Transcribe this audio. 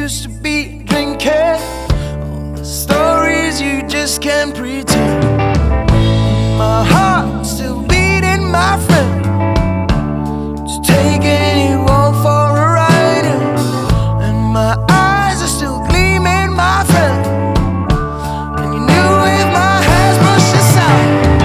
used to be drinking, all the stories you just can't pretend.